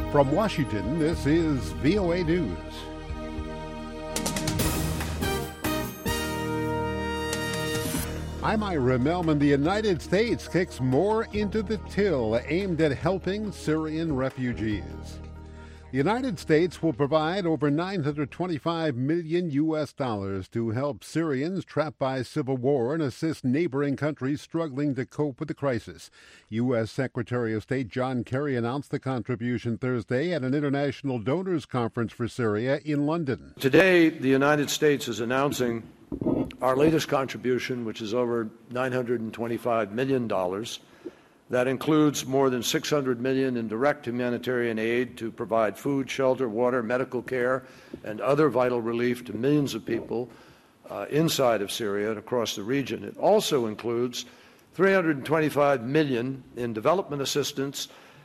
From Washington, this is VOA News. I'm Ira Melman. The United States kicks more into the till aimed at helping Syrian refugees. The United States will provide over $925 million to help Syrians trapped by civil war and assist neighboring countries struggling to cope with the crisis. U.S. Secretary of State John Kerry announced the contribution Thursday at an international donors conference for Syria in London. Today, the United States is announcing our latest contribution, which is over $925 million. That includes more than $600 million in direct humanitarian aid to provide food, shelter, water, medical care, and other vital relief to millions of people inside of Syria and across the region. It also includes $325 million in development assistance,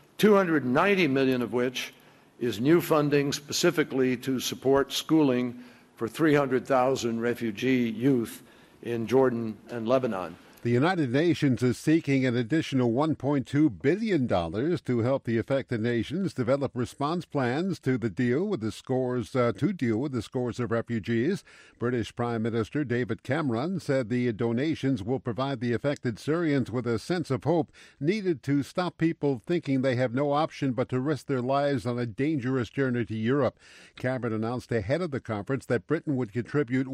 $290 million of which is new funding specifically to support schooling for 300,000 refugee youth in Jordan and Lebanon. The United Nations is seeking an additional $1.2 billion to help the affected nations develop response plans to deal with the scores of refugees. British Prime Minister David Cameron said the donations will provide the affected Syrians with a sense of hope needed to stop people thinking they have no option but to risk their lives on a dangerous journey to Europe. Cameron announced ahead of the conference that Britain would contribute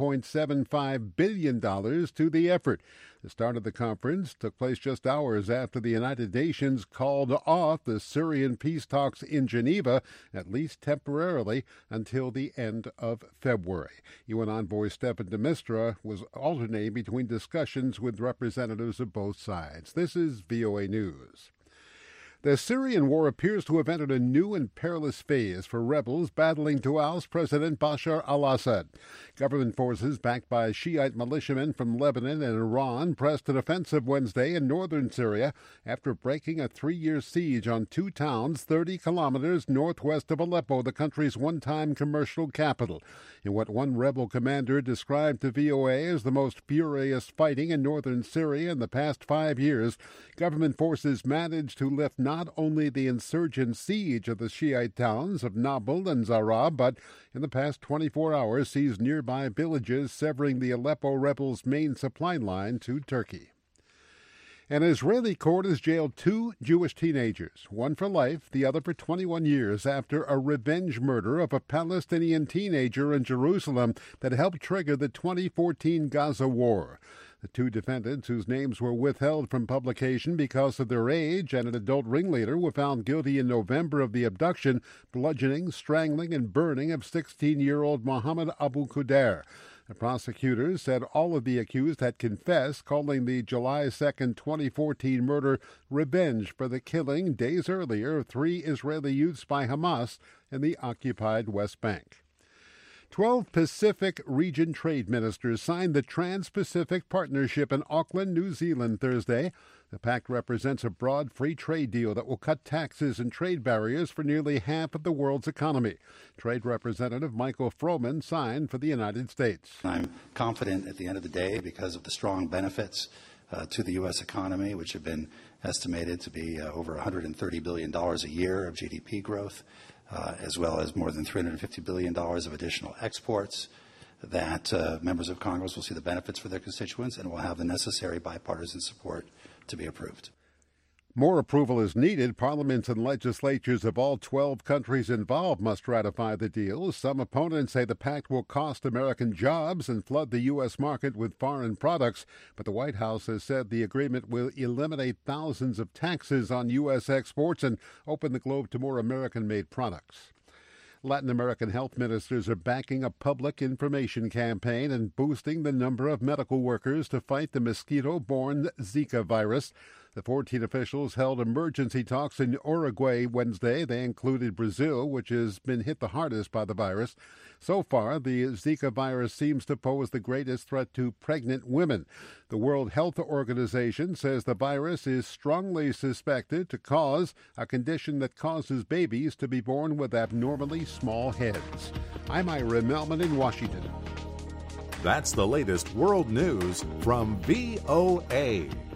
$1.75 billion to the effort. The start of the conference took place just hours after the United Nations called off the Syrian peace talks in Geneva, at least temporarily, until the end of February. UN envoy Stefan de Mistura was alternating between discussions with representatives of both sides. This is VOA News. The Syrian war appears to have entered a new and perilous phase for rebels battling to oust President Bashar al-Assad. Government forces backed by Shiite militiamen from Lebanon and Iran pressed an offensive Wednesday in northern Syria after breaking a 3-year siege on two towns 30 kilometers northwest of Aleppo, the country's one-time commercial capital. In what one rebel commander described to VOA as the most furious fighting in northern Syria in the past 5 years, government forces managed to lift not only the insurgent siege of the Shiite towns of Nablus and Zara, but in the past 24 hours seized nearby villages, severing the Aleppo rebels' main supply line to Turkey. An Israeli court has jailed 2 Jewish teenagers, one for life, the other for 21 years, after a revenge murder of a Palestinian teenager in Jerusalem that helped trigger the 2014 Gaza war. The 2 defendants, whose names were withheld from publication because of their age, and an adult ringleader, were found guilty in November of the abduction, bludgeoning, strangling, and burning of 16-year-old Mohammed Abu Qudair. The prosecutors said all of the accused had confessed, calling the July 2, 2014 murder revenge for the killing days earlier of 3 Israeli youths by Hamas in the occupied West Bank. 12 Pacific region trade ministers signed the Trans-Pacific Partnership in Auckland, New Zealand, Thursday. The pact represents a broad free trade deal that will cut taxes and trade barriers for nearly half of the world's economy. Trade Representative Michael Froman signed for the United States. I'm confident at the end of the day, because of the strong benefits to the U.S. economy, which have been estimated to be over $130 billion a year of GDP growth, as well as more than $350 billion of additional exports, that members of Congress will see the benefits for their constituents and will have the necessary bipartisan support to be approved. More approval is needed. Parliaments and legislatures of all 12 countries involved must ratify the deal. Some opponents say the pact will cost American jobs and flood the U.S. market with foreign products, but the White House has said the agreement will eliminate thousands of taxes on U.S. exports and open the globe to more American-made products. Latin American health ministers are backing a public information campaign and boosting the number of medical workers to fight the mosquito-borne Zika virus. The 14 officials held emergency talks in Uruguay Wednesday. They included Brazil, which has been hit the hardest by the virus. So far, the Zika virus seems to pose the greatest threat to pregnant women. The World Health Organization says the virus is strongly suspected to cause a condition that causes babies to be born with abnormally small heads. I'm Ira Melman in Washington. That's the latest world news from VOA.